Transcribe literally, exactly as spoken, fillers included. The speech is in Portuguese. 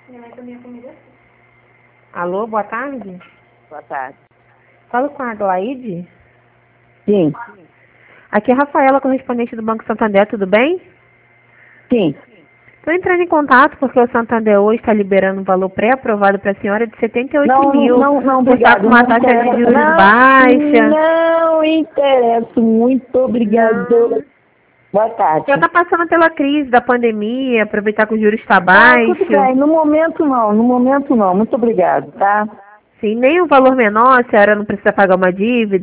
Alô, boa tarde. Boa tarde. Falo com a Aglaide? Sim. Aqui é a Rafaela, correspondente do Banco Santander, tudo bem? Sim. Estou entrando em contato porque o Santander hoje está liberando um valor pré-aprovado para a senhora de setenta e oito Não, mil. não, não, Por estar obrigado. com uma Não taxa de interessa. juros Não, baixa. não interessa. Muito obrigado. Não. Boa tarde. Já está passando pela crise da pandemia, aproveitar que o juros está Ah, baixo. tudo bem. No momento não. No momento não. Muito obrigado, tá? Sim, nem um valor menor, a senhora não precisa pagar uma dívida.